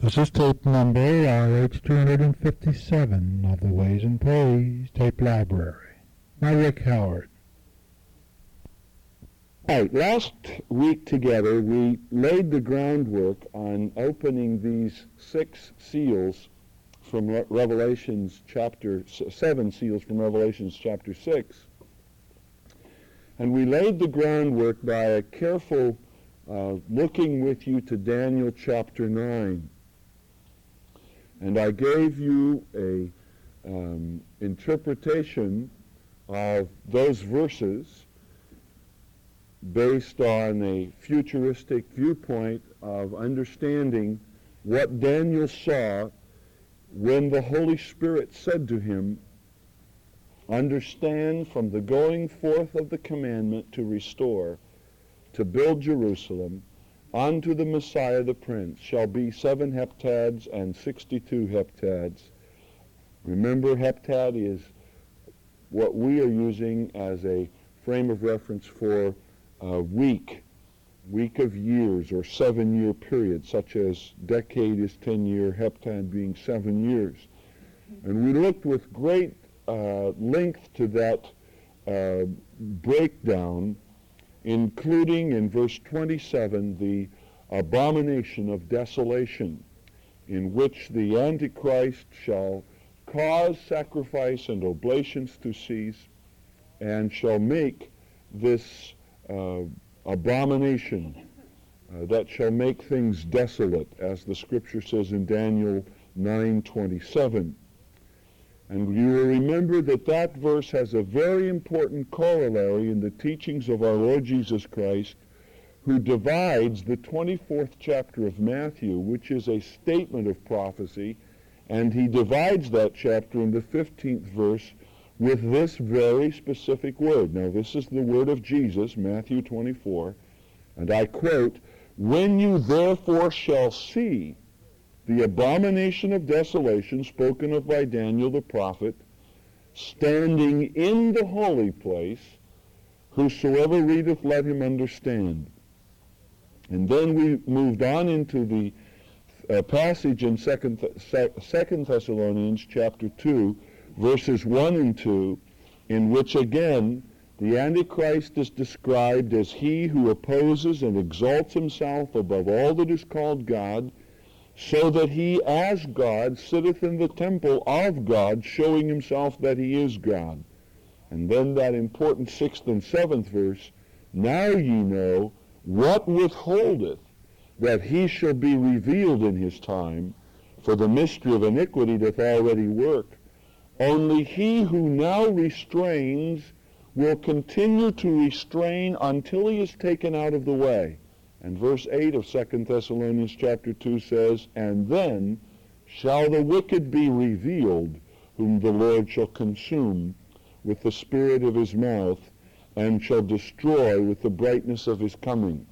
This is tape number RH257 of the Ways and Praise Tape Library. By Rick Howard. All right, last week together we laid the groundwork on opening these 6 seals from Revelations chapter 7 seals from Revelations chapter 6. And we laid the groundwork by a careful looking with you to Daniel chapter 9. And I gave you a interpretation of those verses based on a futuristic viewpoint of understanding what Daniel saw when the Holy Spirit said to him, "Understand from the going forth of the commandment to restore, to build Jerusalem, unto the Messiah the Prince shall be 7 heptads and 62 heptads." Remember, heptad is what we are using as a frame of reference for a week of years, or 7-year period, such as decade is 10 year, heptad being 7 years. And we looked with great length to that breakdown, including in verse 27 the abomination of desolation, in which the Antichrist shall cause sacrifice and oblations to cease, and shall make this abomination that shall make things desolate, as the scripture says in Daniel 9:27. And you will remember that that verse has a very important corollary in the teachings of our Lord Jesus Christ, who divides the 24th chapter of Matthew, which is a statement of prophecy, and he divides that chapter in the 15th verse with this very specific word. Now, this is the word of Jesus, Matthew 24, and I quote, "When you therefore shall see the abomination of desolation spoken of by Daniel the prophet, standing in the holy place, whosoever readeth, let him understand." And then we moved on into the passage in 2 Thessalonians chapter 2, verses 1 and 2, in which again the Antichrist is described as he who opposes and exalts himself above all that is called God, so that he as God sitteth in the temple of God, showing himself that he is God. And then that important 6th and 7th verse, "Now ye know what withholdeth that he shall be revealed in his time, for the mystery of iniquity doth already work. Only he who now restrains will continue to restrain until he is taken out of the way." And verse 8 of 2 Thessalonians chapter 2 says, "And then shall the wicked be revealed, whom the Lord shall consume with the spirit of his mouth, and shall destroy with the brightness of his coming."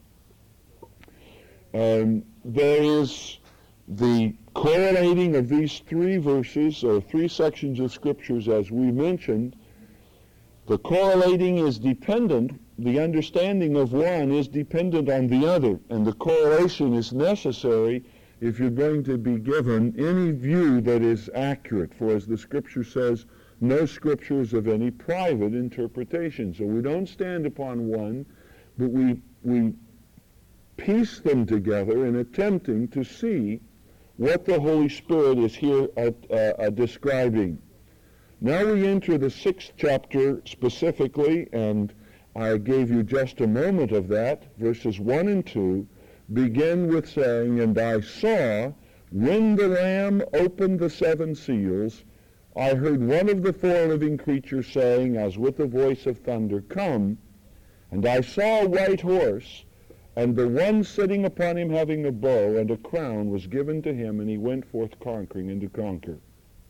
There is the correlating of these 3 verses, or 3 sections of scriptures, as we mentioned. The correlating is dependent, the understanding of one is dependent on the other, and the correlation is necessary if you're going to be given any view that is accurate. For as the scripture says, no scripture is of any private interpretation. So we don't stand upon one, but we piece them together in attempting to see what the Holy Spirit is here describing. Now we enter the 6th chapter specifically, and I gave you just a moment of that. Verses 1 and 2 begin with saying, "And I saw, when the Lamb opened the 7 seals, I heard one of the 4 living creatures saying, as with a voice of thunder, Come. And I saw a white horse, and the one sitting upon him having a bow, and a crown was given to him, and he went forth conquering and to conquer."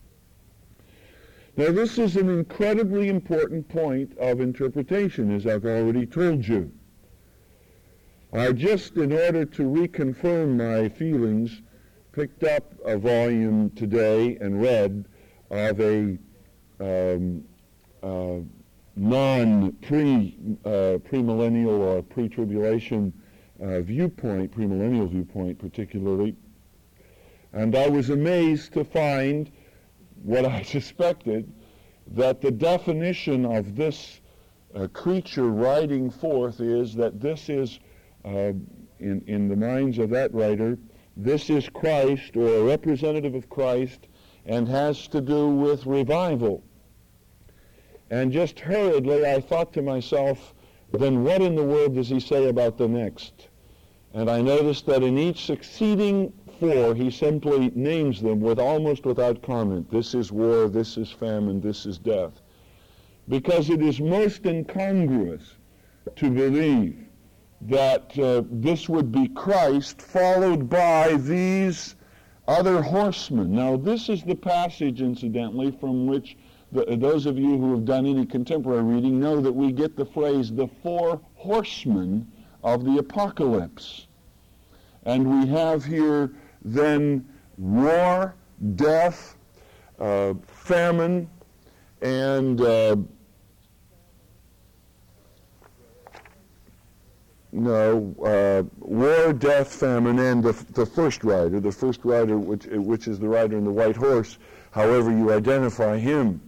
Now this is an incredibly important point of interpretation, as I've already told you. I just, in order to reconfirm my feelings, picked up a volume today and read of a non-premillennial or pre-tribulation viewpoint, premillennial viewpoint particularly, And I was amazed to find what I suspected, that the definition of this creature riding forth is that this is, in the minds of that writer, this is Christ, or a representative of Christ, and has to do with revival. And just hurriedly I thought to myself, then what in the world does he say about the next? And I noticed that in each succeeding four, he simply names them almost without comment. This is war, this is famine, this is death. Because it is most incongruous to believe that this would be Christ followed by these other horsemen. Now, this is the passage, incidentally, from which those of you who have done any contemporary reading know that we get the phrase, the four horsemen of the apocalypse. And we have here then war, death, famine, and war, death, famine, and the first rider, which is the rider in the white horse, however you identify him.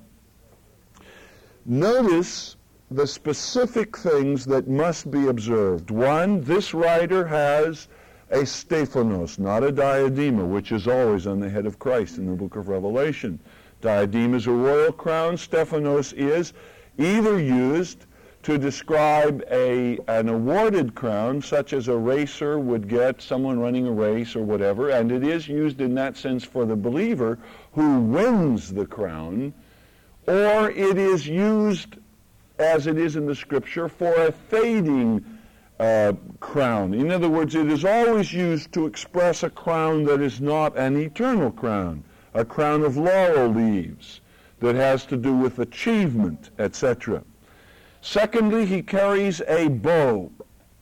Notice the specific things that must be observed. One, this rider has a Stephanos, not a diadema, which is always on the head of Christ in the book of Revelation. Diadema is a royal crown. Stephanos is either used to describe an awarded crown, such as a racer would get, someone running a race or whatever, and it is used in that sense for the believer who wins the crown, or it is used, as it is in the Scripture, for a fading crown. In other words, it is always used to express a crown that is not an eternal crown, a crown of laurel leaves that has to do with achievement, etc. Secondly, he carries a bow.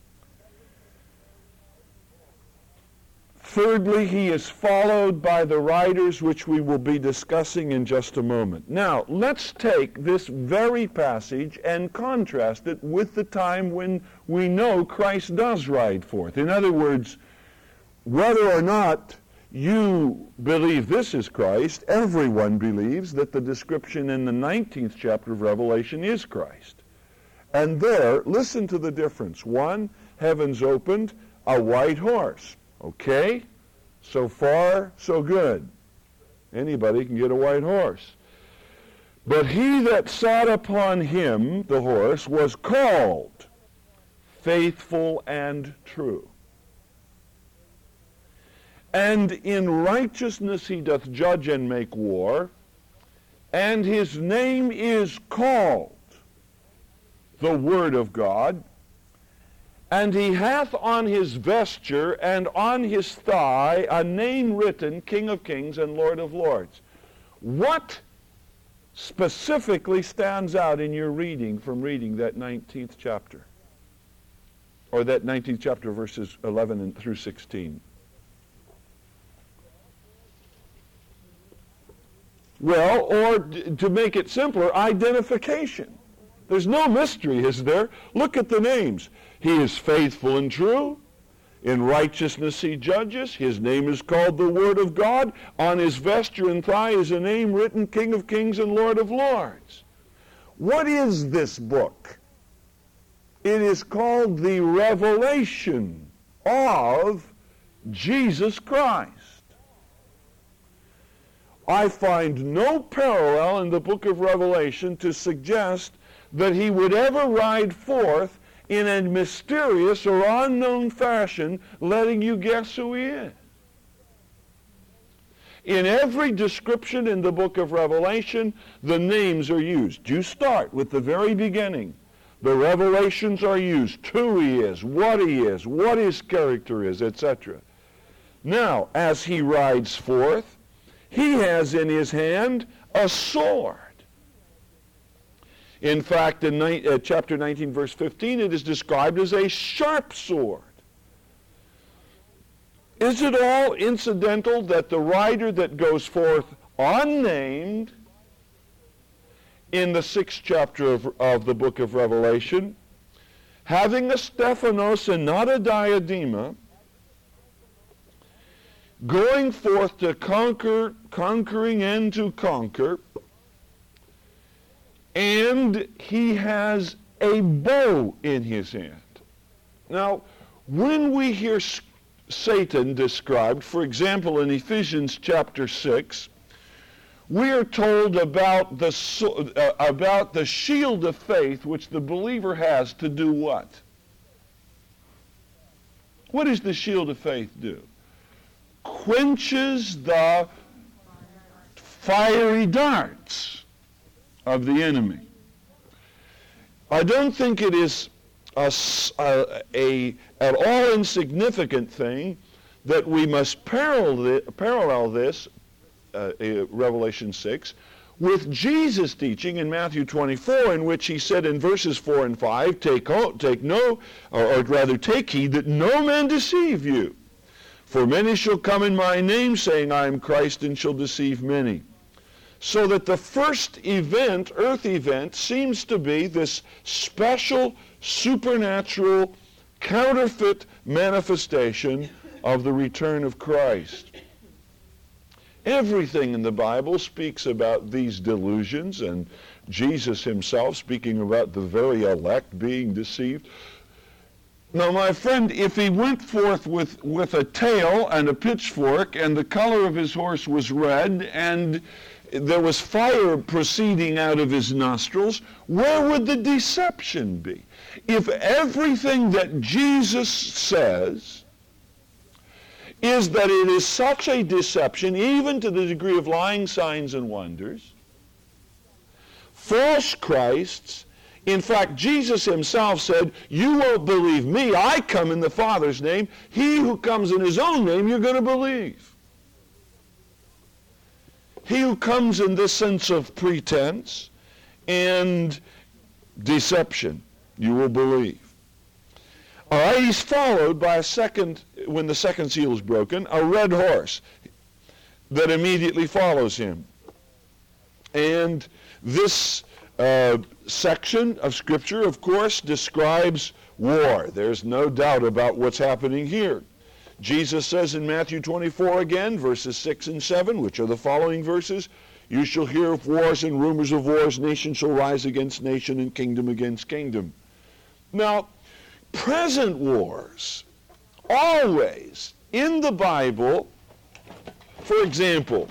Thirdly, he is followed by the riders, which we will be discussing in just a moment. Now, let's take this very passage and contrast it with the time when we know Christ does ride forth. In other words, whether or not you believe this is Christ, everyone believes that the description in the 19th chapter of Revelation is Christ. And there, listen to the difference. One, heavens opened, a white horse. Okay? So far, so good. Anybody can get a white horse. But he that sat upon him, the horse, was called Faithful and True. And in righteousness he doth judge and make war, and his name is called the Word of God, and he hath on his vesture and on his thigh a name written, King of Kings and Lord of Lords. What specifically stands out in your reading from reading that 19th chapter? Or that 19th chapter, verses 11 through 16? Well, or to make it simpler, identification. There's no mystery, is there? Look at the names. He is faithful and true. In righteousness he judges. His name is called the Word of God. On his vesture and thigh is a name written, King of Kings and Lord of Lords. What is this book? It is called the Revelation of Jesus Christ. I find no parallel in the book of Revelation to suggest that he would ever ride forth in a mysterious or unknown fashion, letting you guess who he is. In every description in the book of Revelation, the names are used. You start with the very beginning. The revelations are used, who he is, what his character is, etc. Now, as he rides forth, he has in his hand a sword. In fact, in chapter 19, verse 15, it is described as a sharp sword. Is it all incidental that the rider that goes forth unnamed in the 6th chapter of the book of Revelation, having a Stephanos and not a diadema, going forth to conquer, conquering and to conquer, and he has a bow in his hand. Now, when we hear Satan described, for example, in Ephesians chapter 6, we are told about the shield of faith which the believer has to do what? What does the shield of faith do? Quenches the fiery darts of the enemy. I don't think it is at all insignificant thing that we must parallel this, Revelation 6, with Jesus' teaching in Matthew 24, in which he said in verses 4 and 5, take heed that no man deceive you. For many shall come in my name, saying, I am Christ, and shall deceive many. So that the first event, earth event, seems to be this special, supernatural, counterfeit manifestation of the return of Christ. Everything in the Bible speaks about these delusions, and Jesus himself speaking about the very elect being deceived. Now, my friend, if he went forth with a tail and a pitchfork, and the color of his horse was red, and there was fire proceeding out of his nostrils, where would the deception be? If everything that Jesus says is that it is such a deception, even to the degree of lying signs and wonders, false Christs. In fact, Jesus himself said, you won't believe me. I come in the Father's name. He who comes in his own name, you're going to believe. He who comes in this sense of pretense and deception, you will believe. All right, he's followed by a second, when the second seal is broken, a red horse that immediately follows him. And this section of Scripture, of course, describes war. There's no doubt about what's happening here. Jesus says in Matthew 24 again, verses 6 and 7, which are the following verses, you shall hear of wars and rumors of wars. Nation shall rise against nation and kingdom against kingdom. Now, present wars, always in the Bible, for example,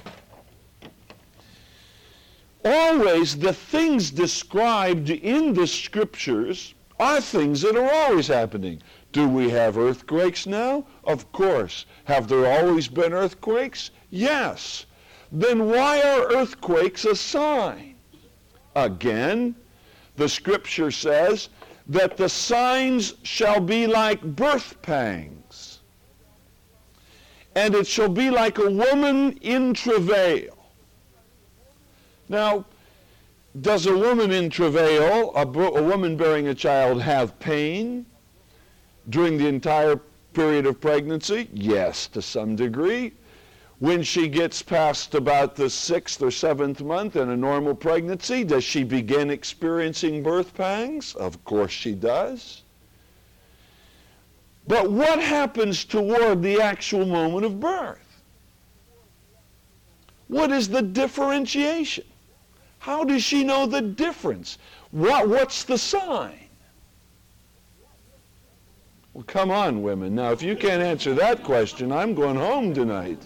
always the things described in the Scriptures are things that are always happening. Do we have earthquakes now? Of course. Have there always been earthquakes? Yes. Then why are earthquakes a sign? Again, the Scripture says that the signs shall be like birth pangs, and it shall be like a woman in travail. Now, does a woman in travail, a woman bearing a child, have pain during the entire period of pregnancy? Yes, to some degree. When she gets past about the 6th or 7th month in a normal pregnancy, does she begin experiencing birth pangs? Of course she does. But what happens toward the actual moment of birth? What is the differentiation? How does she know the difference? What's the sign? Well, come on, women. Now, if you can't answer that question, I'm going home tonight.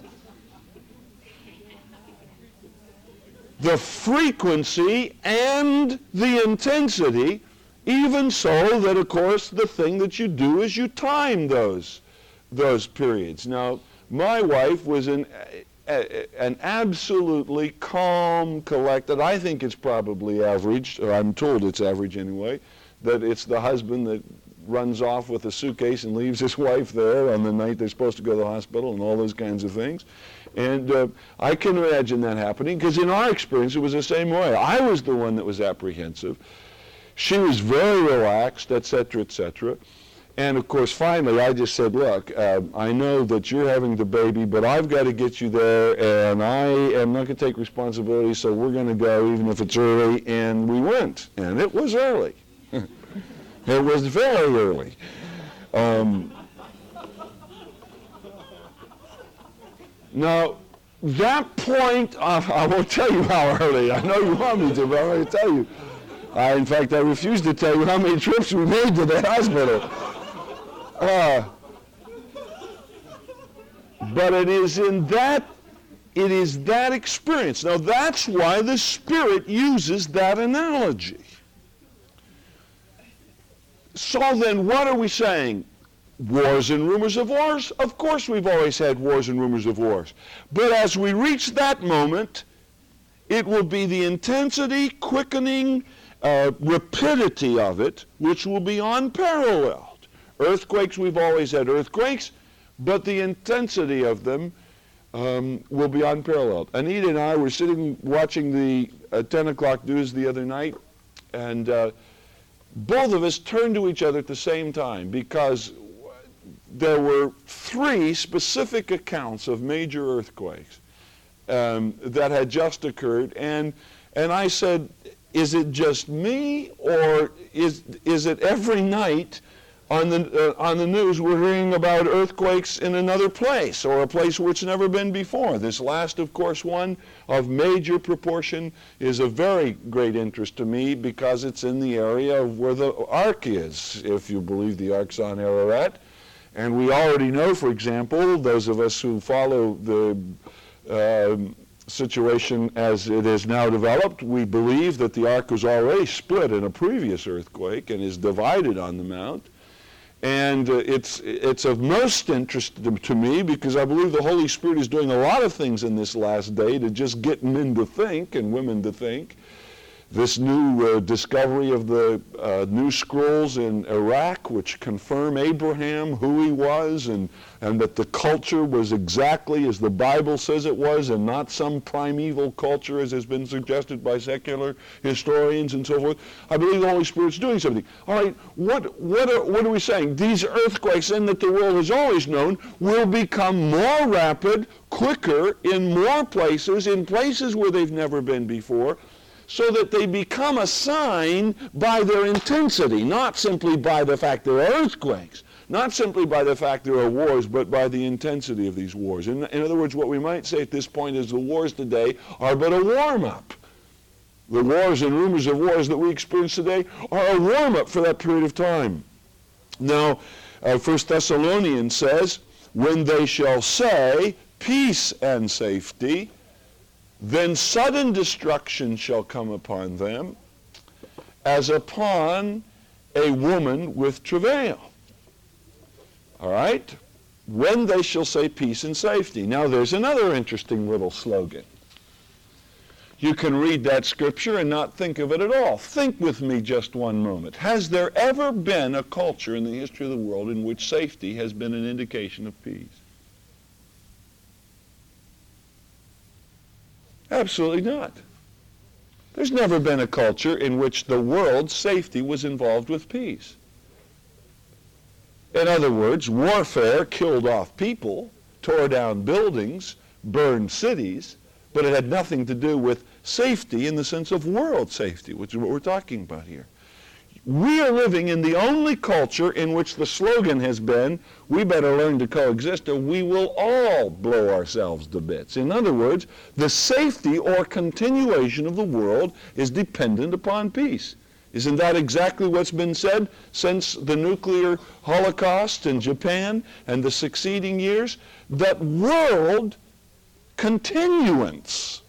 The frequency and the intensity, even so that, of course, the thing that you do is you time those periods. Now, my wife was an absolutely calm, collected, I think it's probably average, or I'm told it's average anyway, that it's the husband that runs off with a suitcase and leaves his wife there on the night they're supposed to go to the hospital and all those kinds of things. And I can imagine that happening, because in our experience it was the same way. I was the one that was apprehensive. She was very relaxed, etc., etc. And of course, finally, I just said, look, I know that you're having the baby, but I've got to get you there, and I am not going to take responsibility, so we're going to go even if it's early. And we went, and it was early. It was very early. Now, that point, I won't tell you how early. I know you want me to, but I'm going to tell you. In fact, I refuse to tell you how many trips we made to the hospital. But it is that experience. Now, that's why the Spirit uses that analogy. So then, what are we saying? Wars and rumors of wars? Of course we've always had wars and rumors of wars. But as we reach that moment, it will be the intensity, quickening, rapidity of it, which will be unparalleled. Earthquakes, we've always had earthquakes, but the intensity of them will be unparalleled. Anita and I were sitting watching the 10 o'clock news the other night, and both of us turned to each other at the same time because there were 3 specific accounts of major earthquakes that had just occurred, and I said, is it just me, or is it every night on the news we're hearing about earthquakes in another place, or a place where it's never been before? This last, of course, one of major proportion is of very great interest to me because it's in the area of where the Ark is, if you believe the Ark's on Ararat. And we already know, for example, those of us who follow the situation as it is now developed, we believe that the Ark was already split in a previous earthquake and is divided on the mount. And it's of most interest to me because I believe the Holy Spirit is doing a lot of things in this last day to just get men to think and women to think. This new discovery of the new scrolls in Iraq, which confirm Abraham, who he was, and that the culture was exactly as the Bible says it was, and not some primeval culture as has been suggested by secular historians and so forth. I believe the Holy Spirit's doing something. All right, what are we saying? These earthquakes, in that the world has always known, will become more rapid, quicker, in more places, in places where they've never been before, so that they become a sign by their intensity, not simply by the fact there are earthquakes, not simply by the fact there are wars, but by the intensity of these wars. In other words, what we might say at this point is the wars today are but a warm-up. The wars and rumors of wars that we experience today are a warm-up for that period of time. Now, 1 Thessalonians says, when they shall say peace and safety, then sudden destruction shall come upon them, as upon a woman with travail. All right? When they shall say peace and safety. Now there's another interesting little slogan. You can read that scripture and not think of it at all. Think with me just one moment. Has there ever been a culture in the history of the world in which safety has been an indication of peace? Absolutely not. There's never been a culture in which the world's safety was involved with peace. In other words, warfare killed off people, tore down buildings, burned cities, but it had nothing to do with safety in the sense of world safety, which is what we're talking about here. We are living in the only culture in which the slogan has been, we better learn to coexist or we will all blow ourselves to bits. In other words, the safety or continuation of the world is dependent upon peace. Isn't that exactly what's been said since the nuclear holocaust in Japan and the succeeding years? That world continuance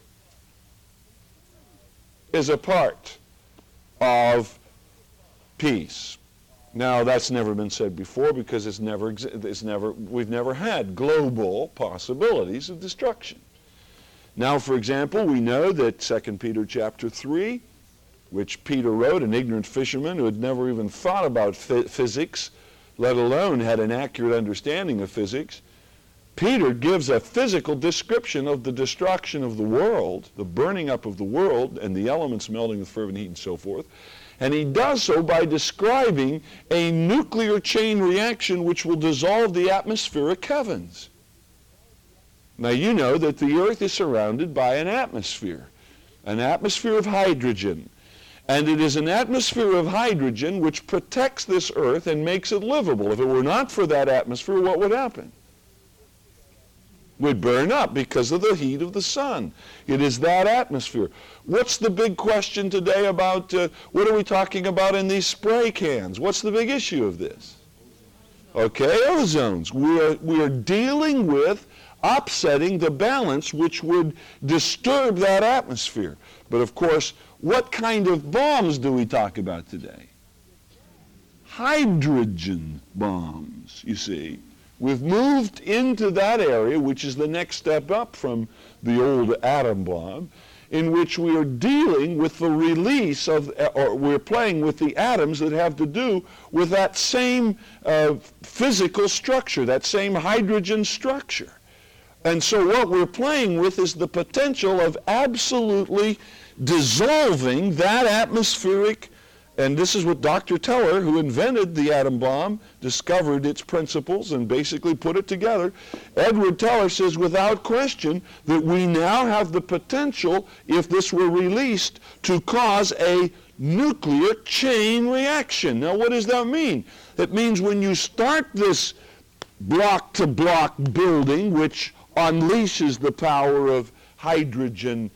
is a part of peace. Now, that's never been said before because we've never had global possibilities of destruction. Now, for example, we know that 2 Peter chapter 3, which Peter wrote, an ignorant fisherman who had never even thought about physics, let alone had an accurate understanding of physics, Peter gives a physical description of the destruction of the world, the burning up of the world, and the elements melting with fervent heat and so forth. And he does so by describing a nuclear chain reaction which will dissolve the atmospheric heavens. Now you know that the earth is surrounded by an atmosphere of hydrogen. And it is an atmosphere of hydrogen which protects this earth and makes it livable. If it were not for that atmosphere, what would happen? Would burn up because of the heat of the sun. It is that atmosphere. What's the big question today about, what are we talking about in these spray cans? What's the big issue of this? Okay, ozones. We are dealing with upsetting the balance which would disturb that atmosphere. But of course, what kind of bombs do we talk about today? Hydrogen bombs, you see. We've moved into that area, which is the next step up from the old atom bomb, in which we are dealing with the release of, or we're playing with the atoms that have to do with that same physical structure, that same hydrogen structure. And so what we're playing with is the potential of absolutely dissolving that atmospheric. And this is what Dr. Teller, who invented the atom bomb, discovered its principles and basically put it together. Edward Teller says without question that we now have the potential, if this were released, to cause a nuclear chain reaction. Now what does that mean? It means when you start this block-to-block building, which unleashes the power of hydrogen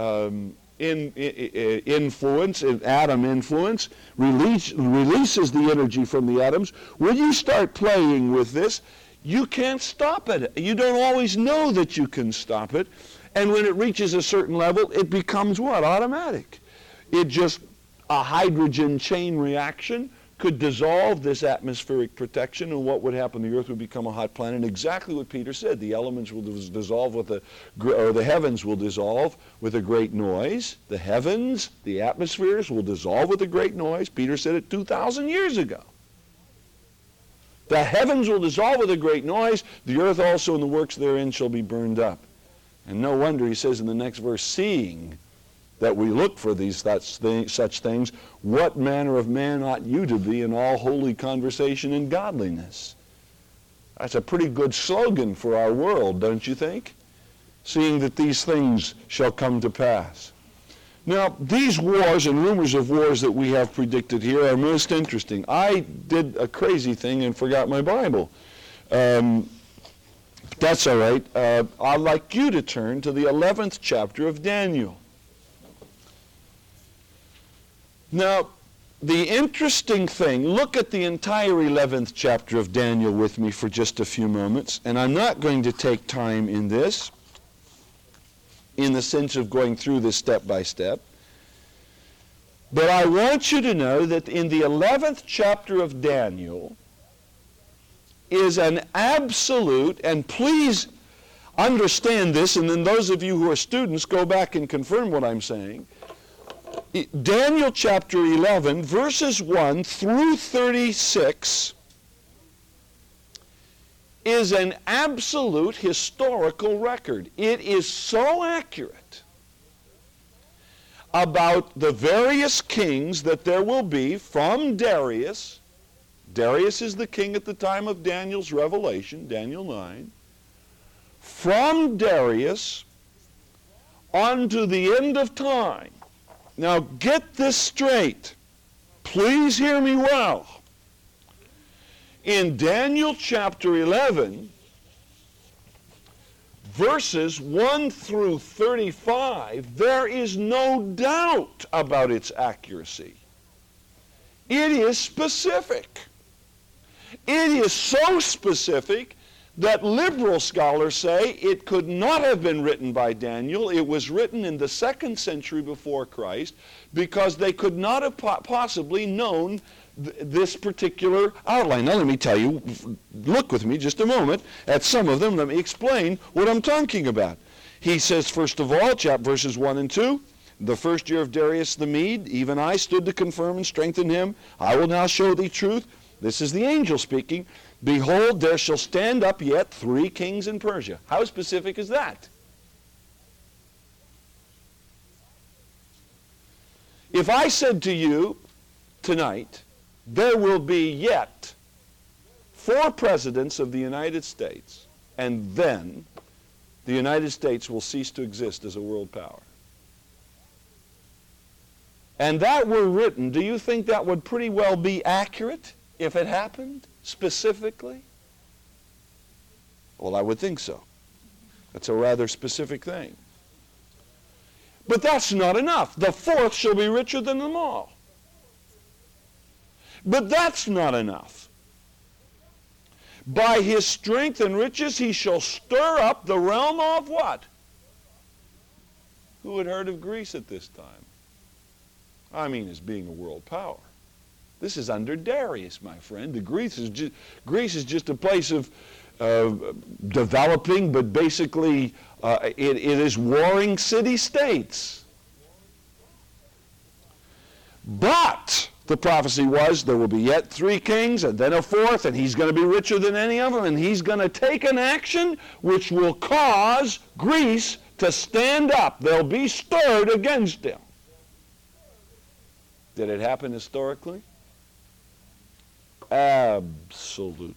influence, atom influence, releases the energy from the atoms. When you start playing with this, you can't stop it. You don't always know that you can stop it. And when it reaches a certain level, it becomes what? Automatic. It just, a hydrogen chain reaction could dissolve this atmospheric protection, and what would happen? The earth would become a hot planet. And exactly what Peter said. The elements will dissolve with the heavens will dissolve with a great noise. The heavens, the atmospheres will dissolve with a great noise. Peter said it 2,000 years ago. The heavens will dissolve with a great noise. The earth also and the works therein shall be burned up. And no wonder, he says in the next verse, seeing that we look for these such things, what manner of man ought you to be in all holy conversation and godliness? That's a pretty good slogan for our world, don't you think? Seeing that these things shall come to pass. Now, these wars and rumors of wars that we have predicted here are most interesting. I did a crazy thing and forgot my Bible. That's all right. I'd like you to turn to the 11th chapter of Daniel. Now, the interesting thing, look at the entire 11th chapter of Daniel with me for just a few moments, and I'm not going to take time in this, in the sense of going through this step by step, but I want you to know that in the 11th chapter of Daniel is an absolute, and please understand this, and then those of you who are students, go back and confirm what I'm saying. Daniel chapter 11, verses 1 through 36 is an absolute historical record. It is so accurate about the various kings that there will be from Darius. Darius is the king at the time of Daniel's revelation, Daniel 9. From Darius unto the end of time. Now get this straight. Please hear me well. In Daniel chapter 11, verses 1 through 35, there is no doubt about its accuracy. It is specific. It is so specific that liberal scholars say it could not have been written by Daniel. It was written in the 2nd century before Christ because they could not have possibly known this particular outline. Now let me tell you, look with me just a moment at some of them. Let me explain what I'm talking about. He says, first of all, verses 1 and 2, the first year of Darius the Mede, even I stood to confirm and strengthen him. I will now show thee truth. This is the angel speaking. Behold, there shall stand up yet 3 kings in Persia. How specific is that? If I said to you tonight, there will be yet 4 presidents of the United States, and then the United States will cease to exist as a world power. And that were written, do you think that would pretty well be accurate if it happened specifically? Well, I would think so. That's a rather specific thing. But that's not enough. The fourth shall be richer than them all. But that's not enough. By his strength and riches he shall stir up the realm of what? Who had heard of Greece at this time? I mean, as being a world power. This is under Darius, my friend. Greece is just a place of developing, but basically it is warring city-states. But the prophecy was there will be yet 3 kings and then a 4th, and he's going to be richer than any of them, and he's going to take an action which will cause Greece to stand up. They'll be stirred against him. Did it happen historically? Absolutely.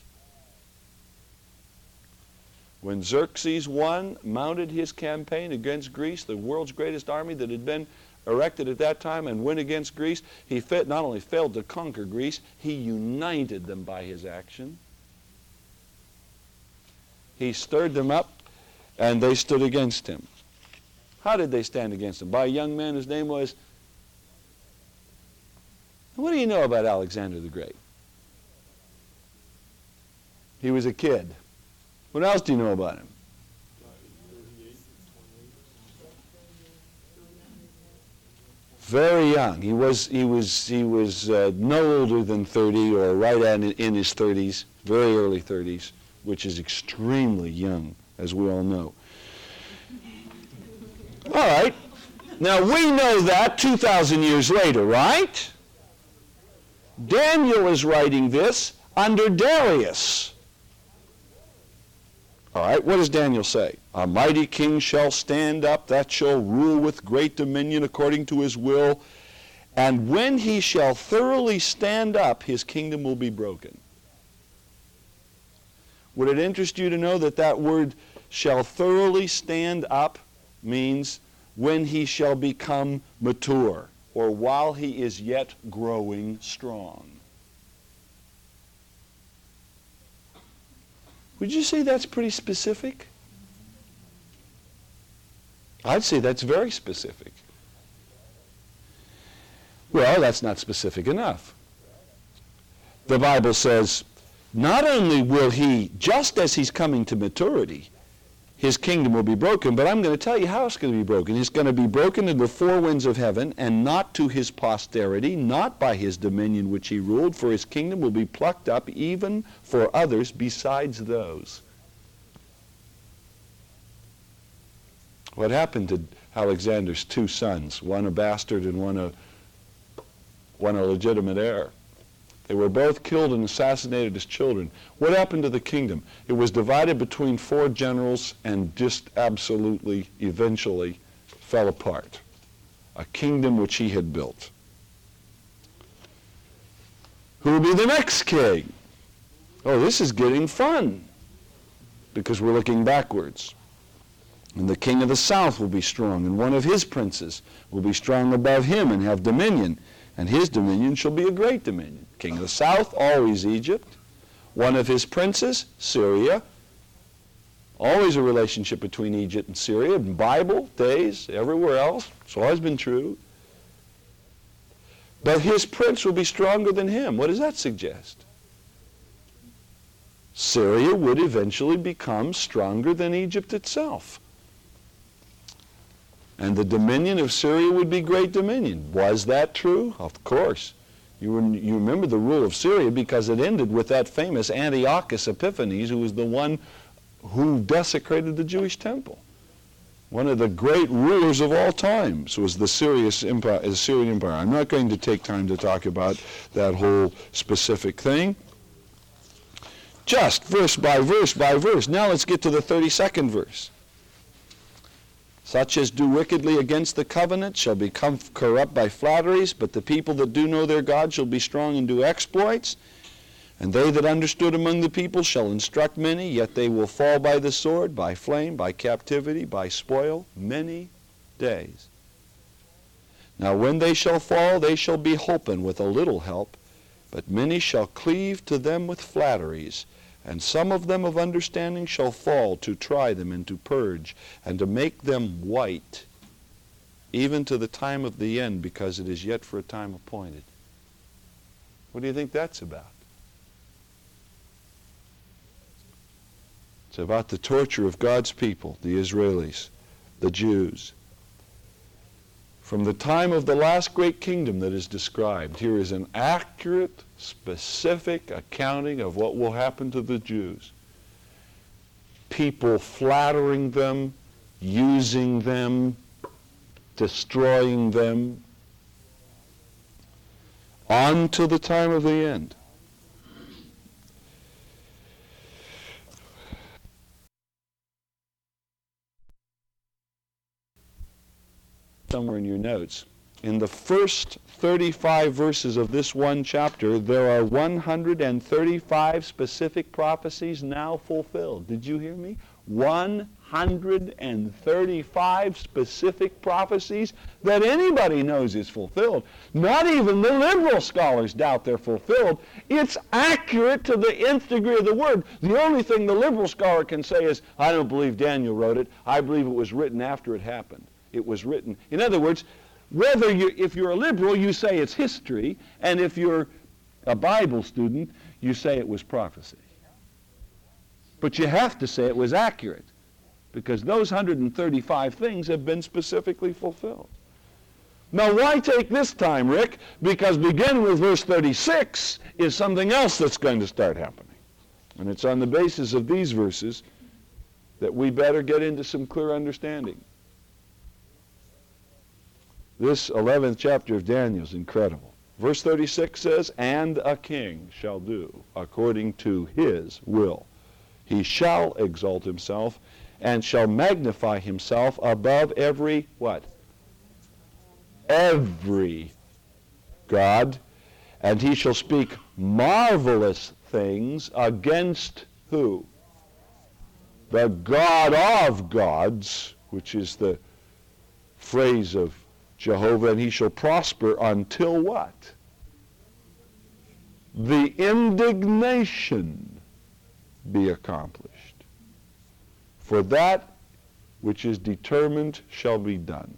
When Xerxes I mounted his campaign against Greece, the world's greatest army that had been erected at that time, and went against Greece, he not only failed to conquer Greece, he united them by his action. He stirred them up, and they stood against him. How did they stand against him? By a young man whose name was... What do you know about Alexander the Great? He was a kid. What else do you know about him? Very young. He was no older than 30, or right in his 30s, very early 30s, which is extremely young, as we all know. All right. Now we know that 2,000 years later, right? Daniel is writing this under Darius. All right, what does Daniel say? A mighty king shall stand up, that shall rule with great dominion according to his will. And when he shall thoroughly stand up, his kingdom will be broken. Would it interest you to know that that word shall thoroughly stand up means when he shall become mature, or while he is yet growing strong? Would you say that's pretty specific? I'd say that's very specific. Well, that's not specific enough. The Bible says, not only will he, just as he's coming to maturity, his kingdom will be broken, but I'm going to tell you how it's going to be broken. It's going to be broken in the 4 winds of heaven, and not to his posterity, not by his dominion which he ruled, for his kingdom will be plucked up even for others besides those. What happened to Alexander's 2 sons, one a bastard and one a legitimate heir? They were both killed and assassinated as children. What happened to the kingdom? It was divided between 4 generals and just absolutely, eventually, fell apart. A kingdom which he had built. Who will be the next king? Oh, this is getting fun, because we're looking backwards. And the king of the south will be strong, and one of his princes will be strong above him and have dominion. And his dominion shall be a great dominion. King of the south, always Egypt. One of his princes, Syria. Always a relationship between Egypt and Syria. In Bible days, everywhere else. It's always been true. But his prince will be stronger than him. What does that suggest? Syria would eventually become stronger than Egypt itself. And the dominion of Syria would be great dominion. Was that true? Of course. You remember the rule of Syria because it ended with that famous Antiochus Epiphanes, who was the one who desecrated the Jewish temple. One of the great rulers of all times was the Syrian Empire. I'm not going to take time to talk about that whole specific thing. Just verse by verse by verse. Now let's get to the 32nd verse. Such as do wickedly against the covenant shall become corrupt by flatteries, but the people that do know their God shall be strong and do exploits. And they that understood among the people shall instruct many, yet they will fall by the sword, by flame, by captivity, by spoil, many days. Now when they shall fall, they shall be holpen with a little help, but many shall cleave to them with flatteries, And some of them of understanding shall fall, to try them and to purge, and to make them white, even to the time of the end, because it is yet for a time appointed. What do you think that's about? It's about the torture of God's people, the Israelis, the Jews. From the time of the last great kingdom that is described, here is an accurate, specific accounting of what will happen to the Jews. People flattering them, using them, destroying them, on to the time of the end. Somewhere in your notes, in the first 35 verses of this one chapter, there are 135 specific prophecies now fulfilled. Did you hear me? 135 specific prophecies that anybody knows is fulfilled. Not even the liberal scholars doubt they're fulfilled. It's accurate to the nth degree of the word. The only thing the liberal scholar can say is, I don't believe Daniel wrote it. I believe it was written after it happened. It was written. In other words, if you're a liberal, you say it's history, and if you're a Bible student, you say it was prophecy. But you have to say it was accurate, because those 135 things have been specifically fulfilled. Now, why take this time, Rick? Because beginning with verse 36 is something else that's going to start happening. And it's on the basis of these verses that we better get into some clear understanding. This 11th chapter of Daniel is incredible. Verse 36 says, and a king shall do according to his will. He shall exalt himself and shall magnify himself above every, what? Every God. And he shall speak marvelous things against who? The God of gods, which is the phrase of Jehovah, and he shall prosper until what? The indignation be accomplished. For that which is determined shall be done.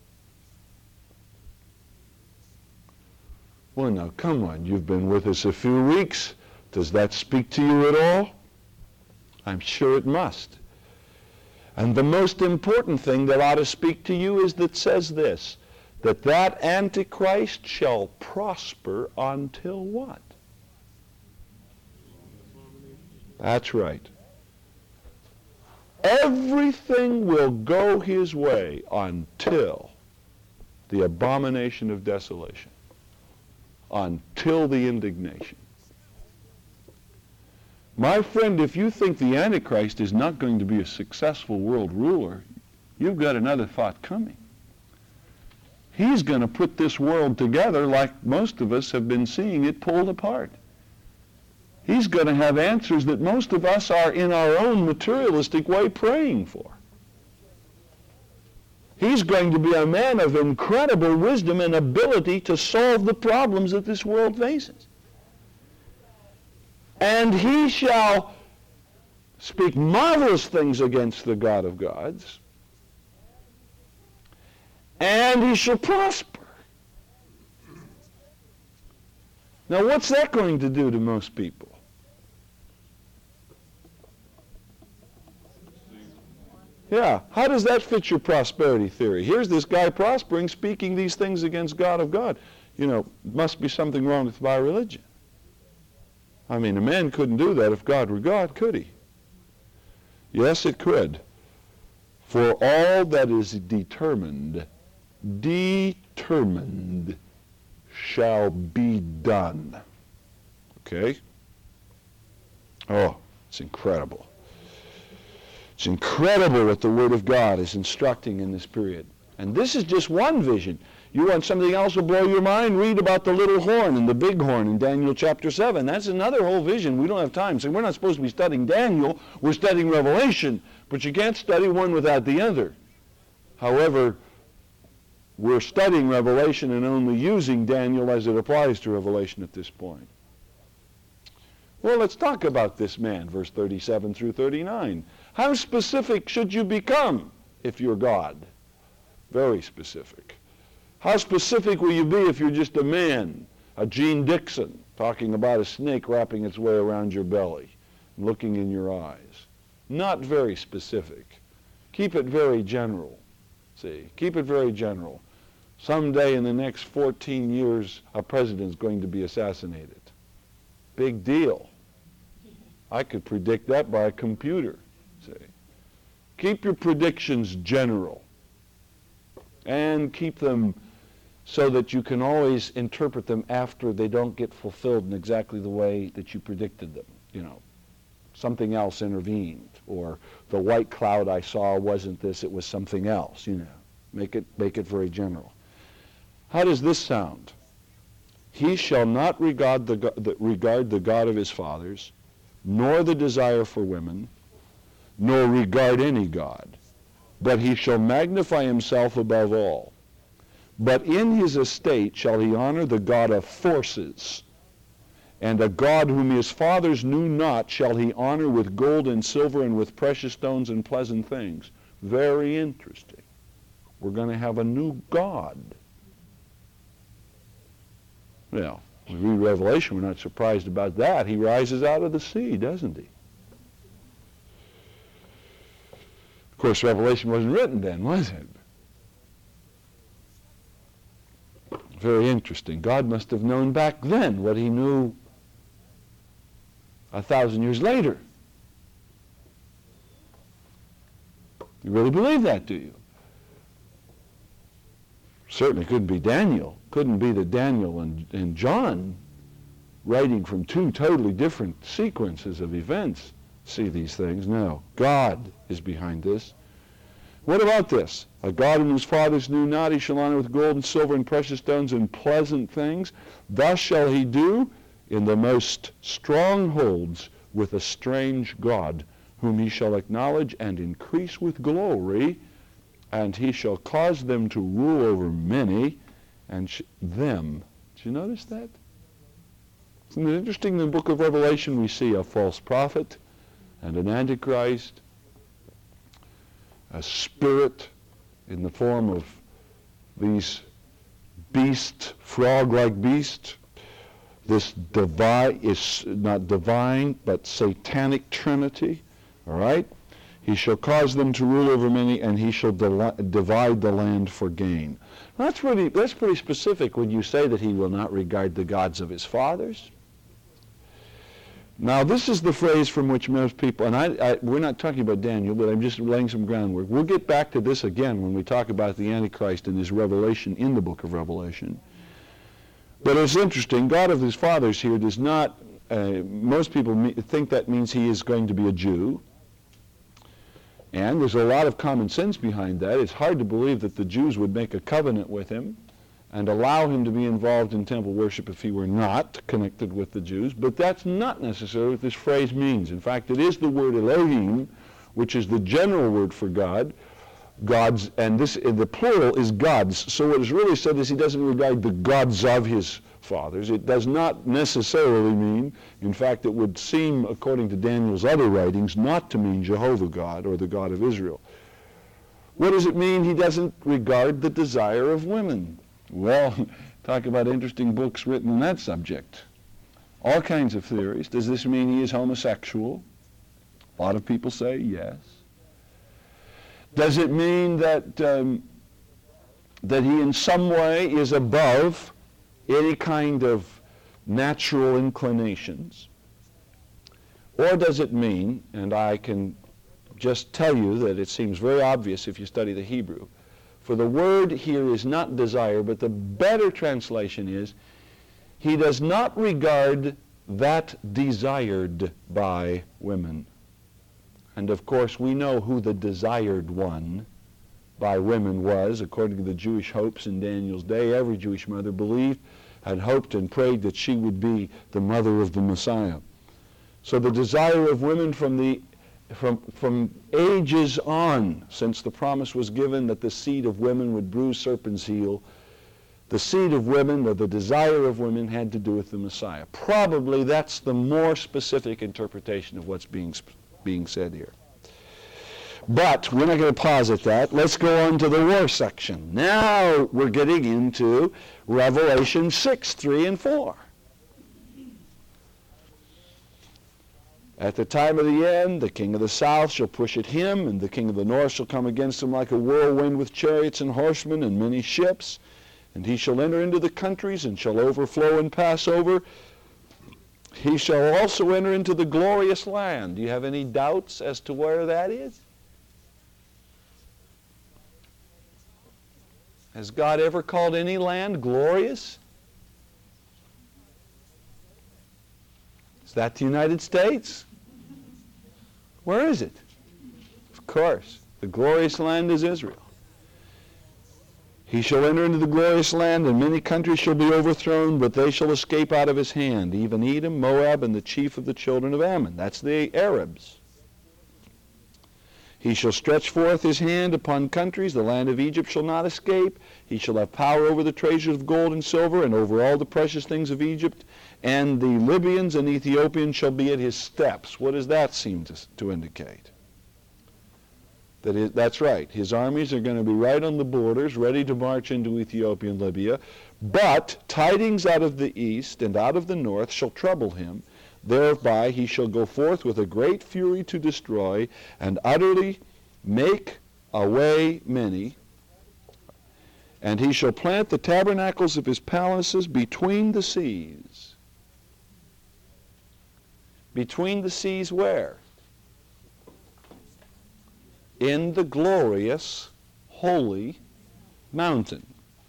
Well, now, come on. You've been with us a few weeks. Does that speak to you at all? I'm sure it must. And the most important thing that ought to speak to you is that says this, that Antichrist shall prosper until what? That's right. Everything will go his way until the abomination of desolation, until the indignation. My friend, if you think the Antichrist is not going to be a successful world ruler, you've got another thought coming. He's going to put this world together like most of us have been seeing it pulled apart. He's going to have answers that most of us are in our own materialistic way praying for. He's going to be a man of incredible wisdom and ability to solve the problems that this world faces. And he shall speak marvelous things against the God of gods, and he shall prosper. Now, what's that going to do to most people? Yeah, how does that fit your prosperity theory? Here's this guy prospering, speaking these things against God of God. You know, must be something wrong with my religion. I mean, a man couldn't do that if God were God, could he? Yes, it could. For all that is determined shall be done. Okay? Oh, it's incredible. It's incredible what the Word of God is instructing in this period. And this is just one vision. You want something else to blow your mind? Read about the little horn and the big horn in Daniel chapter 7. That's another whole vision. We don't have time. So we're not supposed to be studying Daniel. We're studying Revelation. But you can't study one without the other. However, we're studying Revelation and only using Daniel as it applies to Revelation at this point. Well, let's talk about this man, verse 37 through 39. How specific should you become if you're God? Very specific. How specific will you be if you're just a man, a Gene Dixon, talking about a snake wrapping its way around your belly, looking in your eyes? Not very specific. Keep it very general. See, keep it very general. Someday in the next 14 years, a president's going to be assassinated. Big deal. I could predict that by a computer. See, keep your predictions general, and keep them so that you can always interpret them after they don't get fulfilled in exactly the way that you predicted them. You know, something else intervened, or the white cloud I saw wasn't this, it was something else. You know, make it very general. How does this sound? He shall not regard the God of his fathers, nor the desire for women, nor regard any god, but he shall magnify himself above all. But in his estate shall he honor the God of forces, and a God whom his fathers knew not shall he honor with gold and silver and with precious stones and pleasant things. Very interesting. We're going to have a new God. Well, we read Revelation, we're not surprised about that. He rises out of the sea, doesn't he? Of course, Revelation wasn't written then, was it? Very interesting. God must have known back then what he knew 1,000 years later. You really believe that, do you? Certainly couldn't be Daniel. Couldn't be that Daniel and John, writing from two totally different sequences of events, see these things. No, God is behind this. What about this? A God whom his fathers knew not, he shall honor with gold and silver and precious stones and pleasant things. Thus shall he do in the most strongholds with a strange God, whom he shall acknowledge and increase with glory, and he shall cause them to rule over many, and them. Did you notice that? Isn't it interesting? In the book of Revelation we see a false prophet and an antichrist, a spirit in the form of these beasts, frog-like beasts. This is not divine, but satanic trinity. All right? He shall cause them to rule over many, and he shall divide the land for gain. That's pretty specific when you say that he will not regard the gods of his fathers. Now, this is the phrase from which most people, and we're not talking about Daniel, but I'm just laying some groundwork. We'll get back to this again when we talk about the Antichrist and his revelation in the book of Revelation. But it's interesting, God of his fathers here does not, most people think that means he is going to be a Jew. And there's a lot of common sense behind that. It's hard to believe that the Jews would make a covenant with him and allow him to be involved in temple worship if he were not connected with the Jews. But that's not necessarily what this phrase means. In fact, it is the word Elohim, which is the general word for God. Gods, and this the plural is gods. So what is really said is he doesn't regard the gods of his fathers. It does not necessarily mean, in fact, it would seem, according to Daniel's other writings, not to mean Jehovah God or the God of Israel. What does it mean he doesn't regard the desire of women? Well, talk about interesting books written on that subject. All kinds of theories. Does this mean he is homosexual? A lot of people say yes. Does it mean that that he in some way is above any kind of natural inclinations? Or does it mean, and I can just tell you that it seems very obvious if you study the Hebrew, for the word here is not desire, but the better translation is, he does not regard that desired by women. And of course, we know who the desired one by women was, according to the Jewish hopes in Daniel's day. Every Jewish mother believed, had hoped and prayed that she would be the mother of the Messiah. So the desire of women from ages on, since the promise was given that the seed of women would bruise serpent's heel, the seed of women or the desire of women had to do with the Messiah. Probably that's the more specific interpretation of what's being said here. But we're not going to pause at that. Let's go on to the war section. Now we're getting into Revelation 6, 3, and 4. At the time of the end, the king of the south shall push at him, and the king of the north shall come against him like a whirlwind with chariots and horsemen and many ships. And he shall enter into the countries and shall overflow and pass over. He shall also enter into the glorious land. Do you have any doubts as to where that is? Has God ever called any land glorious? Is that the United States? Where is it? Of course, the glorious land is Israel. He shall enter into the glorious land, and many countries shall be overthrown, but they shall escape out of his hand, even Edom, Moab, and the chief of the children of Ammon. That's the Arabs. He shall stretch forth his hand upon countries. The land of Egypt shall not escape. He shall have power over the treasures of gold and silver, and over all the precious things of Egypt. And the Libyans and Ethiopians shall be at his steps. What does that seem to indicate? That's right. His armies are going to be right on the borders, ready to march into Ethiopia and Libya. But tidings out of the east and out of the north shall trouble him. Thereby he shall go forth with a great fury to destroy, and utterly make away many. And he shall plant the tabernacles of his palaces between the seas. Between the seas where? In the glorious, holy mountain.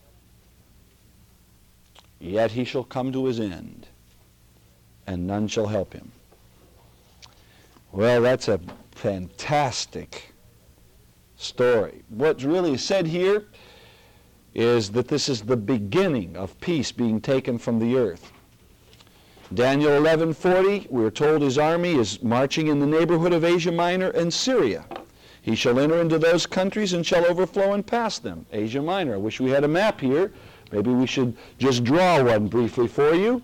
Yet he shall come to his end, and none shall help him. Well, that's a fantastic story. What's really said here is that this is the beginning of peace being taken from the earth. Daniel 11:40, we're told his army is marching in the neighborhood of Asia Minor and Syria. He shall enter into those countries and shall overflow and pass them. Asia Minor. I wish we had a map here. Maybe we should just draw one briefly for you.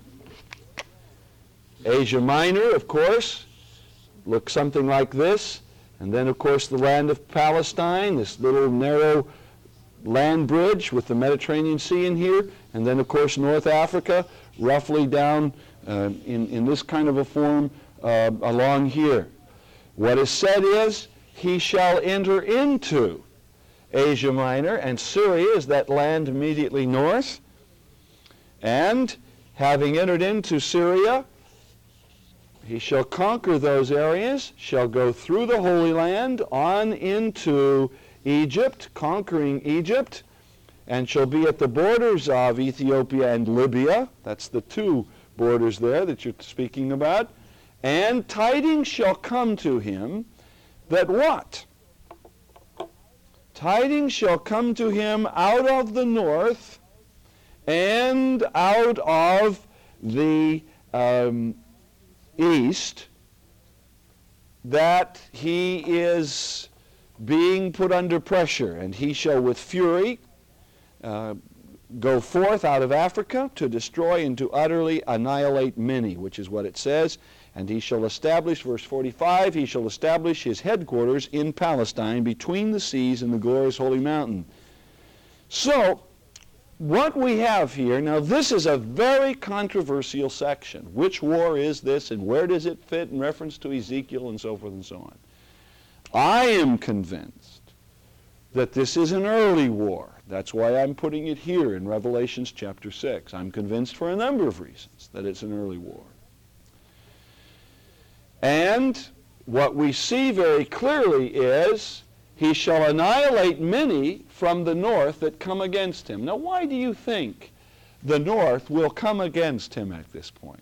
Asia Minor, of course, looks something like this. And then, of course, the land of Palestine, this little narrow land bridge with the Mediterranean Sea in here. And then, of course, North Africa, roughly down in this kind of a form along here. What is said is, he shall enter into Asia Minor, and Syria is that land immediately north. And having entered into Syria, he shall conquer those areas, shall go through the Holy Land on into Egypt, conquering Egypt, and shall be at the borders of Ethiopia and Libya. That's the two borders there that you're speaking about. And tidings shall come to him that what? Tidings shall come to him out of the north and out of the east, that he is being put under pressure, and he shall with fury go forth out of Africa to destroy and to utterly annihilate many, which is what it says. And he shall establish, verse 45, he shall establish his headquarters in Palestine between the seas and the glorious holy mountain. So, what we have here, now this is a very controversial section. Which war is this, and where does it fit in reference to Ezekiel, and so forth and so on. I am convinced that this is an early war. That's why I'm putting it here in Revelations chapter 6. I'm convinced for a number of reasons that it's an early war. And what we see very clearly is he shall annihilate many from the north that come against him. Now, why do you think the north will come against him at this point?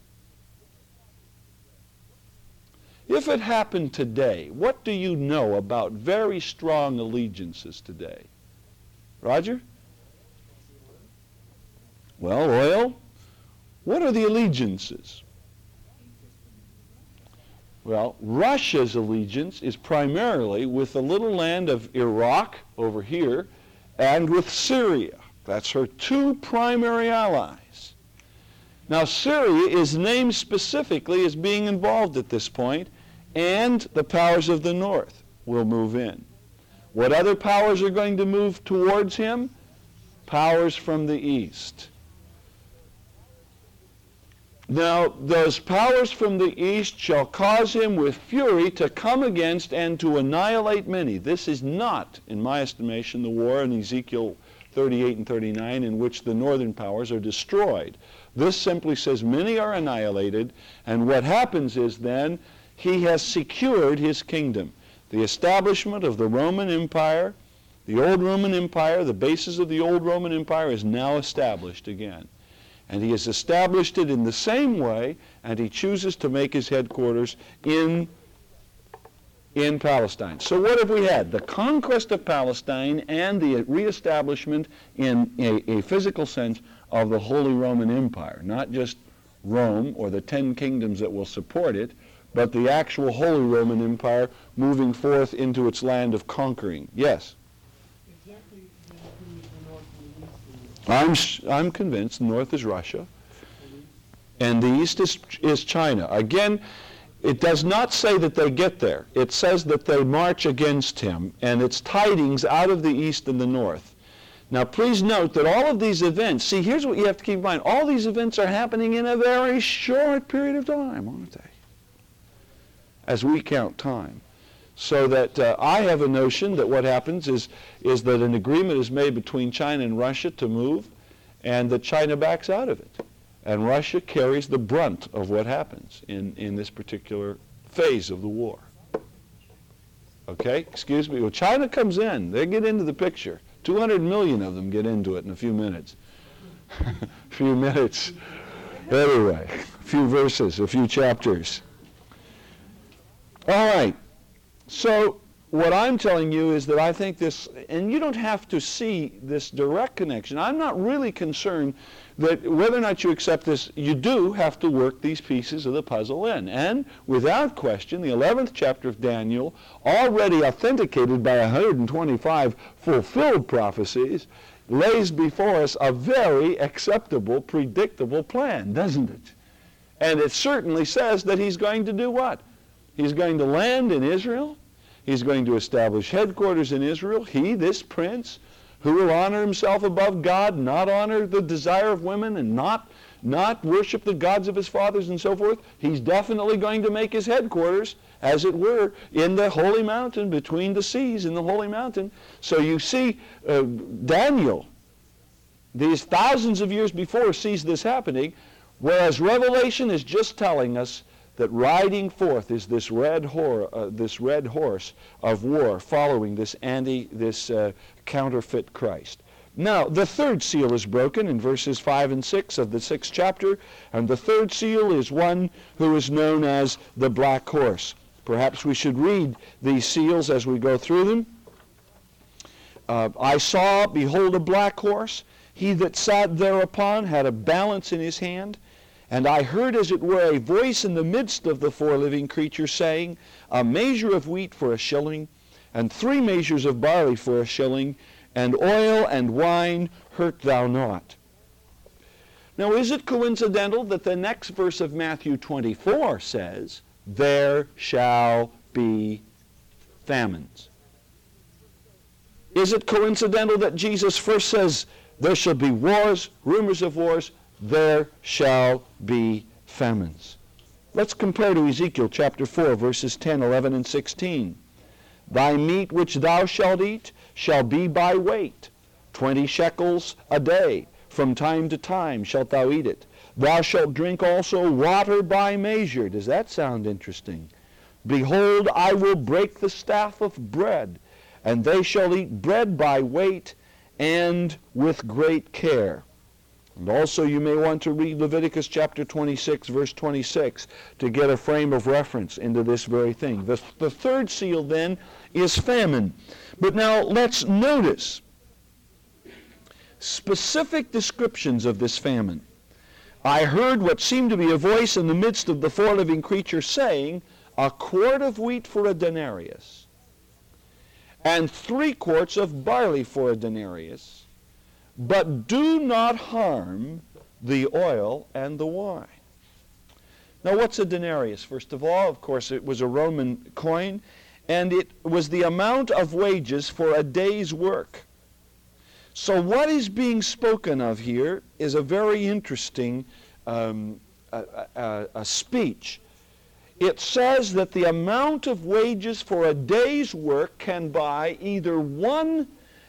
If it happened today, what do you know about very strong allegiances today? Roger? Well, oil. What are the allegiances? Well, Russia's allegiance is primarily with the little land of Iraq over here and with Syria. That's her two primary allies. Now, Syria is named specifically as being involved at this point, and the powers of the north will move in. What other powers are going to move towards him? Powers from the east. Now, those powers from the east shall cause him with fury to come against and to annihilate many. This is not, in my estimation, the war in Ezekiel 38 and 39 in which the northern powers are destroyed. This simply says many are annihilated, and what happens is then he has secured his kingdom. The establishment of the Roman Empire, the old Roman Empire, the basis of the old Roman Empire is now established again. And he has established it in the same way, and he chooses to make his headquarters in Palestine. So what have we had? The conquest of Palestine and the reestablishment in a physical sense of the Holy Roman Empire. Not just Rome or the 10 kingdoms that will support it, but the actual Holy Roman Empire moving forth into its land of conquering. Yes? Exactly who is the north and the east? I'm convinced the north is Russia, and the east is China. Again, it does not say that they get there. It says that they march against him, and it's tidings out of the east and the north. Now, please note that all of these events, see, here's what you have to keep in mind. All these events are happening in a very short period of time, aren't they? As we count time. So that I have a notion that what happens is that an agreement is made between China and Russia to move, and that China backs out of it. And Russia carries the brunt of what happens in this particular phase of the war. Okay? Excuse me. Well, China comes in. They get into the picture. 200 million of them get into it in a few minutes. A few minutes. Anyway, a few verses, a few chapters. All right. So what I'm telling you is that I think this, and you don't have to see this direct connection. I'm not really concerned that whether or not you accept this, you do have to work these pieces of the puzzle in. And without question, the 11th chapter of Daniel, already authenticated by 125 fulfilled prophecies, lays before us a very acceptable, predictable plan, doesn't it? And it certainly says that he's going to do what? He's going to land in Israel. He's going to establish headquarters in Israel. He, this prince, who will honor himself above God, not honor the desire of women, and not worship the gods of his fathers and so forth. He's definitely going to make his headquarters, as it were, in the holy mountain, between the seas in the holy mountain. So you see, Daniel, these thousands of years before, sees this happening, whereas Revelation is just telling us that riding forth is this red horse of war following this counterfeit Christ. Now, the third seal is broken in verses 5 and 6 of the 6th chapter, and the third seal is one who is known as the black horse. Perhaps we should read these seals as we go through them. I saw, behold, a black horse. He that sat thereupon had a balance in his hand. And I heard, as it were, a voice in the midst of the four living creatures saying, a measure of wheat for a shilling, and 3 measures of barley for a shilling, and oil and wine hurt thou not. Now, is it coincidental that the next verse of Matthew 24 says, there shall be famines? Is it coincidental that Jesus first says, there shall be wars, rumors of wars, there shall be famines? Let's compare to Ezekiel chapter 4, verses 10, 11, and 16. Thy meat which thou shalt eat shall be by weight, 20 shekels a day. From time to time shalt thou eat it. Thou shalt drink also water by measure. Does that sound interesting? Behold, I will break the staff of bread, and they shall eat bread by weight and with great care. And also you may want to read Leviticus chapter 26, verse 26, to get a frame of reference into this very thing. The third seal, then, is famine. But now let's notice specific descriptions of this famine. I heard what seemed to be a voice in the midst of the four living creatures saying, a quart of wheat for a denarius, and 3 quarts of barley for a denarius, but do not harm the oil and the wine. Now, what's a denarius? First of all, of course, it was a Roman coin, and it was the amount of wages for a day's work. So what is being spoken of here is a very interesting a speech. It says that the amount of wages for a day's work can buy either one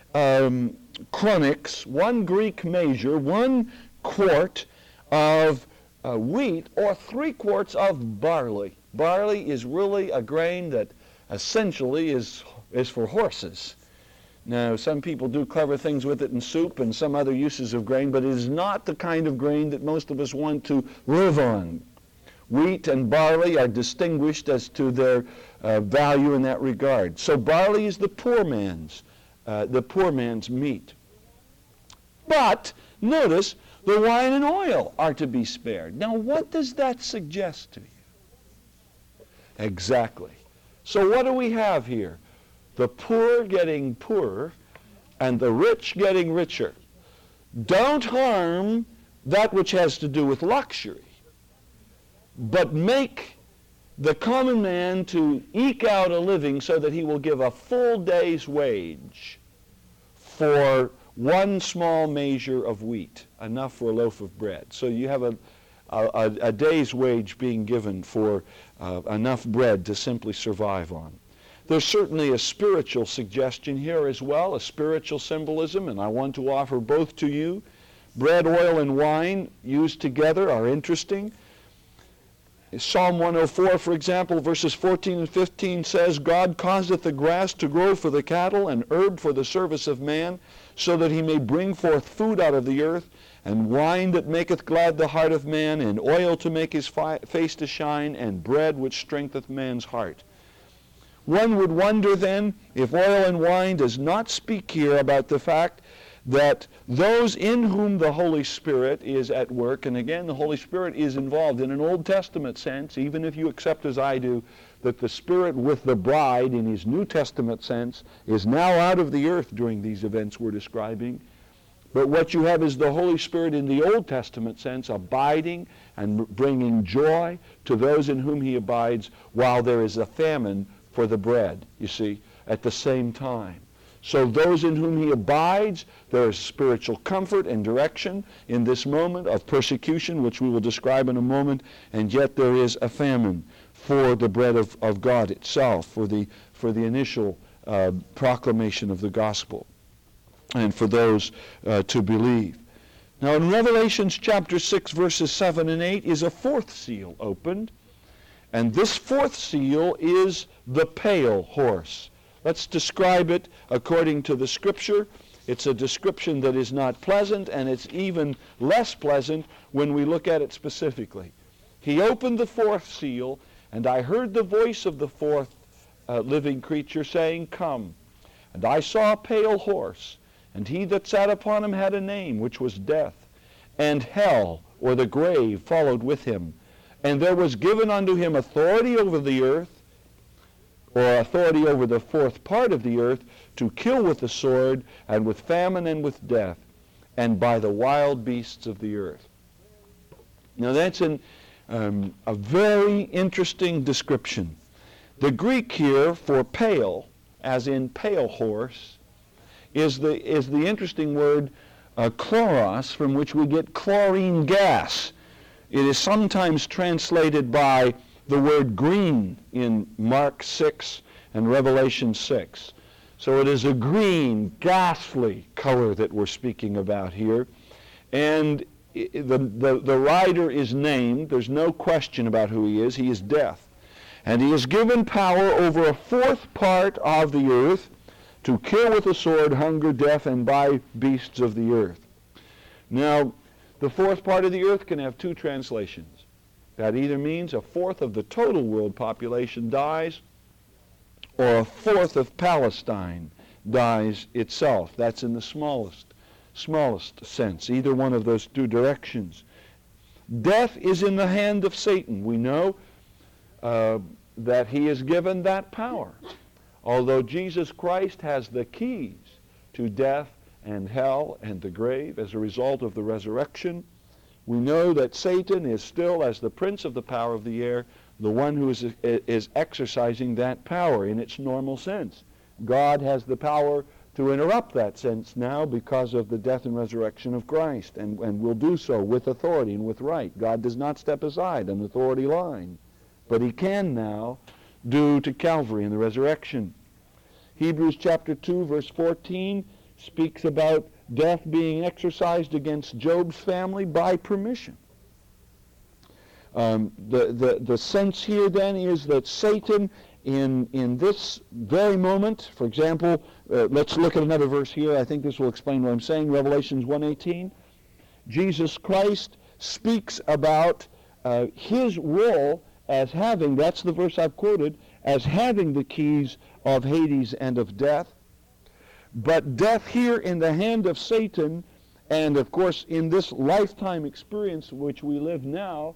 chronix, one Greek measure, 1 quart of wheat, or 3 quarts of barley. Barley is really a grain that essentially is for horses. Now, some people do clever things with it in soup and some other uses of grain, but it is not the kind of grain that most of us want to live on. Wheat and barley are distinguished as to their value in that regard. So barley is the poor man's meat. But notice the wine and oil are to be spared. Now, what does that suggest to you? Exactly. So what do we have here? The poor getting poorer and the rich getting richer. Don't harm that which has to do with luxury, but make the common man to eke out a living so that he will give a full day's wage for 1 small measure of wheat, enough for a loaf of bread. So you have a day's wage being given for enough bread to simply survive on. There's certainly a spiritual suggestion here as well, a spiritual symbolism, and I want to offer both to you. Bread, oil, and wine used together are interesting. Psalm 104, for example, verses 14 and 15 says, God causeth the grass to grow for the cattle, and herb for the service of man, so that he may bring forth food out of the earth, and wine that maketh glad the heart of man, and oil to make his face to shine, and bread which strengtheneth man's heart. One would wonder then if oil and wine does not speak here about the fact that those in whom the Holy Spirit is at work, and again, the Holy Spirit is involved in an Old Testament sense, even if you accept as I do, that the Spirit with the bride in his New Testament sense is now out of the earth during these events we're describing. But what you have is the Holy Spirit in the Old Testament sense abiding and bringing joy to those in whom he abides while there is a famine for the bread, you see, at the same time. So those in whom he abides, there is spiritual comfort and direction in this moment of persecution, which we will describe in a moment, and yet there is a famine for the bread of God itself, for the initial proclamation of the gospel, and for those to believe. Now in Revelation chapter 6, verses 7 and 8 is a 4th seal opened, and this 4th seal is the pale horse. Let's describe it according to the Scripture. It's a description that is not pleasant, and it's even less pleasant when we look at it specifically. He opened the 4th seal, and I heard the voice of the 4th living creature saying, Come. And I saw a pale horse, and he that sat upon him had a name, which was Death. And hell, or the grave, followed with him. And there was given unto him authority over the earth, or authority over the 4th part of the earth, to kill with the sword, and with famine, and with death, and by the wild beasts of the earth. Now that's a very interesting description. The Greek here for pale, as in pale horse, is the interesting word chloros, from which we get chlorine gas. It is sometimes translated by the word green in Mark 6 and Revelation 6. So it is a green, ghastly color that we're speaking about here. And the rider is named. There's no question about who he is. He is Death. And he is given power over a 4th part of the earth to kill with the sword, hunger, death, and by beasts of the earth. Now, the 4th part of the earth can have 2 translations. That either means a 4th of the total world population dies, or a 4th of Palestine dies itself. That's in the smallest sense, either one of those 2 directions. Death is in the hand of Satan. We know that he is given that power, although Jesus Christ has the keys to death and hell and the grave as a result of the resurrection. We know that Satan is still, as the prince of the power of the air, the one who is exercising that power in its normal sense. God has the power to interrupt that sense now because of the death and resurrection of Christ, and will do so with authority and with right. God does not step aside an authority line, but he can now due to Calvary and the resurrection. Hebrews chapter 2, verse 14 speaks about death being exercised against Job's family by permission. The sense here then is that Satan in this very moment, for example, let's look at another verse here. I think this will explain what I'm saying. Revelations 1:18. Jesus Christ speaks about his role as having, that's the verse I've quoted, as having the keys of Hades and of death. But death here in the hand of Satan, and of course in this lifetime experience which we live now,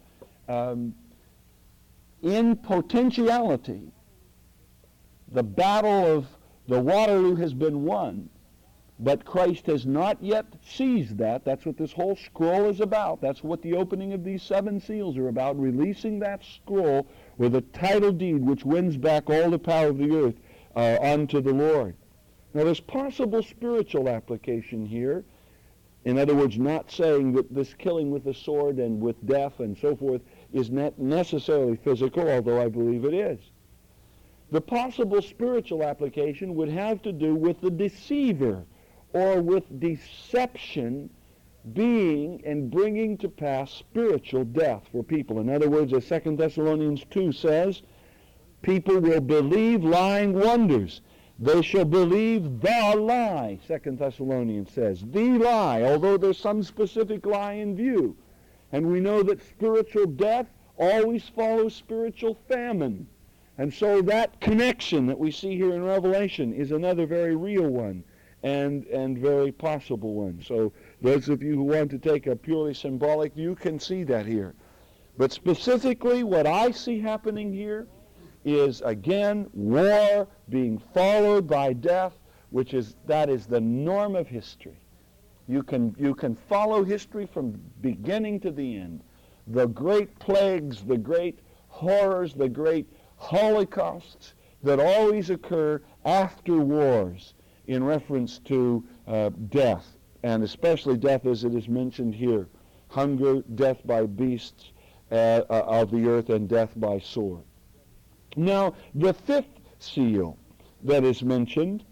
in potentiality, the battle of the Waterloo has been won, but Christ has not yet seized that. That's what this whole scroll is about. That's what the opening of these 7 seals are about, releasing that scroll with a title deed which wins back all the power of the earth unto the Lord. Now there's possible spiritual application here. In other words, not saying that this killing with the sword and with death and so forth is not necessarily physical, although I believe it is. The possible spiritual application would have to do with the deceiver, or with deception being and bringing to pass spiritual death for people. In other words, as 2 Thessalonians 2 says, people will believe lying wonders. They shall believe the lie, 2 Thessalonians says. The lie, although there's some specific lie in view. And we know that spiritual death always follows spiritual famine. And so that connection that we see here in Revelation is another very real one and very possible one. So those of you who want to take a purely symbolic view can see that here. But specifically what I see happening here is, again, war being followed by death, that is the norm of history. You can follow history from beginning to the end. The great plagues, the great horrors, the great holocausts that always occur after wars in reference to death, and especially death as it is mentioned here. Hunger, death by beasts of the earth, and death by sword. Now, the 5th seal that is mentioned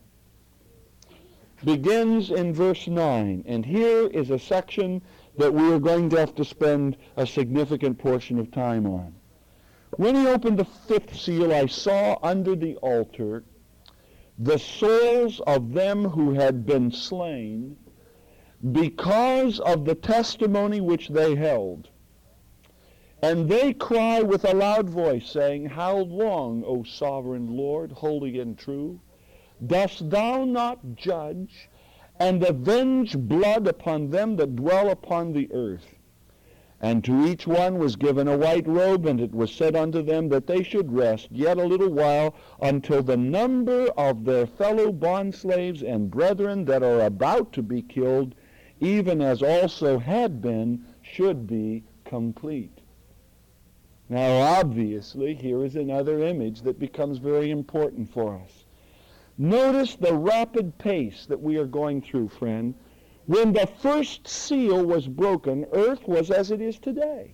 begins in verse 9, and here is a section that we are going to have to spend a significant portion of time on. When he opened the 5th seal, I saw under the altar the souls of them who had been slain because of the testimony which they held. And they cry with a loud voice, saying, How long, O sovereign Lord, holy and true, dost thou not judge and avenge blood upon them that dwell upon the earth? And to each one was given a white robe, and it was said unto them that they should rest yet a little while until the number of their fellow bondslaves and brethren that are about to be killed, even as also had been, should be complete. Now, obviously, here is another image that becomes very important for us. Notice the rapid pace that we are going through, friend. When the first seal was broken, earth was as it is today.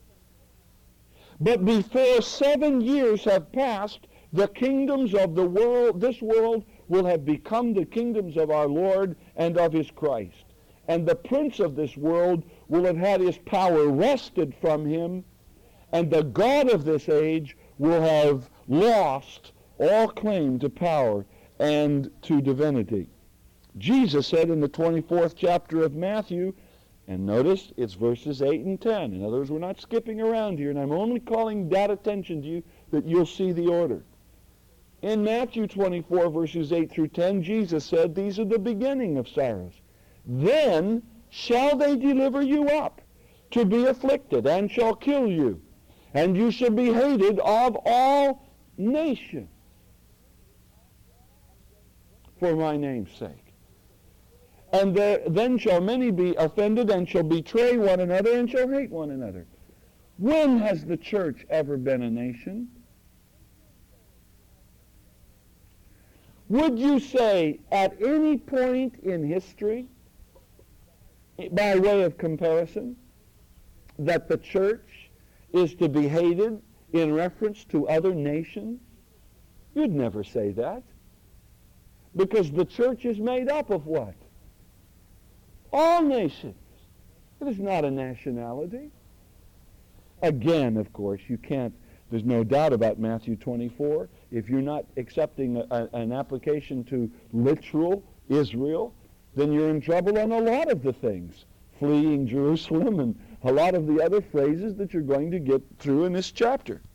But before 7 years have passed, the kingdoms of the world, this world, will have become the kingdoms of our Lord and of his Christ. And the prince of this world will have had his power wrested from him, and the God of this age will have lost all claim to power and to divinity. Jesus said in the 24th chapter of Matthew, and notice it's verses 8 and 10. In other words, we're not skipping around here, and I'm only calling that attention to you that you'll see the order. In Matthew 24, verses 8 through 10, Jesus said, These are the beginning of sorrows. Then shall they deliver you up to be afflicted, and shall kill you, and you shall be hated of all nations for my name's sake. And then shall many be offended and shall betray one another and shall hate one another. When has the church ever been a nation? Would you say at any point in history, by way of comparison, that the church is to be hated in reference to other nations? You'd never say that. Because the church is made up of what? All nations. It is not a nationality. Again, of course, you can't, there's no doubt about Matthew 24. If you're not accepting an application to literal Israel, then you're in trouble on a lot of the things. Fleeing Jerusalem and a lot of the other phrases that you're going to get through in this chapter.